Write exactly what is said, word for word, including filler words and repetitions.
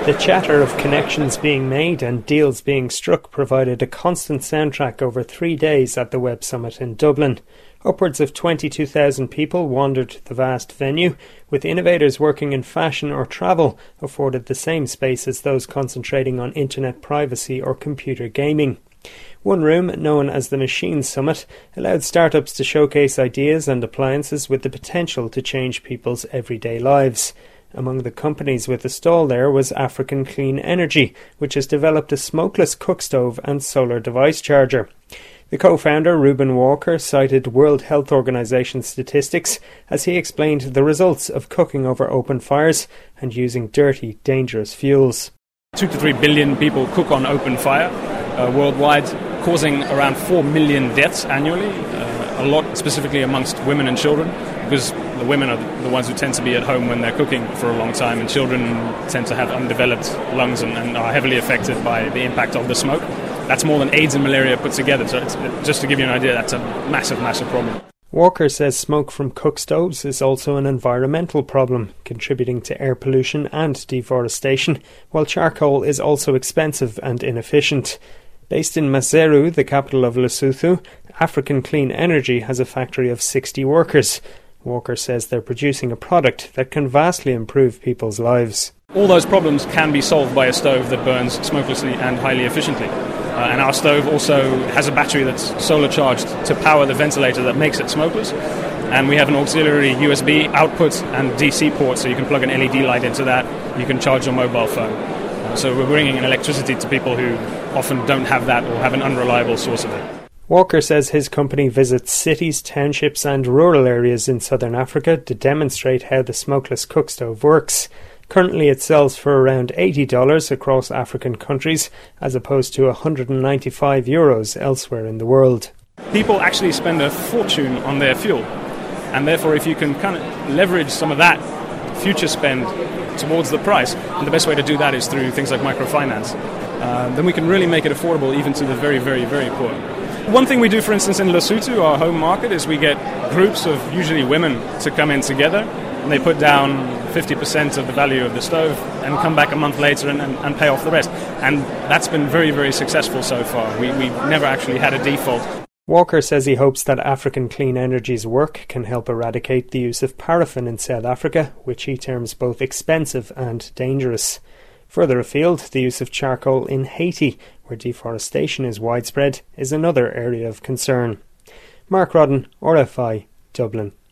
The chatter of connections being made and deals being struck provided a constant soundtrack over three days at the Web Summit in Dublin. Upwards of twenty-two thousand people wandered the vast venue, with innovators working in fashion or travel afforded the same space as those concentrating on internet privacy or computer gaming. One room, known as the Machine Summit, allowed startups to showcase ideas and appliances with the potential to change people's everyday lives. Among the companies with a stall there was African Clean Energy, which has developed a smokeless cook stove and solar device charger. The co-founder, Reuben Walker, cited World Health Organization statistics as he explained the results of cooking over open fires and using dirty, dangerous fuels. Two to three billion people cook on open fire uh, worldwide, causing around four million deaths annually, uh, a lot specifically amongst women and children, because the women are the ones who tend to be at home when they're cooking for a long time, and children tend to have undeveloped lungs and, and are heavily affected by the impact of the smoke. That's more than AIDS and malaria put together, so it's, just to give you an idea, that's a massive, massive problem. Walker says smoke from cook stoves is also an environmental problem, contributing to air pollution and deforestation, while charcoal is also expensive and inefficient. Based in Maseru, the capital of Lesotho, African Clean Energy has a factory of sixty workers. Walker says they're producing a product that can vastly improve people's lives. All those problems can be solved by a stove that burns smokelessly and highly efficiently. Uh, and our stove also has a battery that's solar charged to power the ventilator that makes it smokeless. And we have an auxiliary U S B output and D C port, so you can plug an L E D light into that. You can charge your mobile phone. Uh, so we're bringing in electricity to people who often don't have that or have an unreliable source of it. Walker says his company visits cities, townships and rural areas in southern Africa to demonstrate how the smokeless cook stove works. Currently it sells for around eighty dollars across African countries, as opposed to one hundred ninety-five euros elsewhere in the world. People actually spend a fortune on their fuel, and therefore if you can kind of leverage some of that future spend towards the price, and the best way to do that is through things like microfinance, uh, then we can really make it affordable even to the very, very, very poor. One thing we do, for instance, in Lesotho, our home market, is we get groups of usually women to come in together, and they put down fifty percent of the value of the stove and come back a month later and, and, and pay off the rest. And that's been very, very successful so far. We, we've never actually had a default. Walker says he hopes that African Clean Energy's work can help eradicate the use of paraffin in South Africa, which he terms both expensive and dangerous. Further afield, the use of charcoal in Haiti, where deforestation is widespread, is another area of concern. Mark Rodden, R F I, Dublin.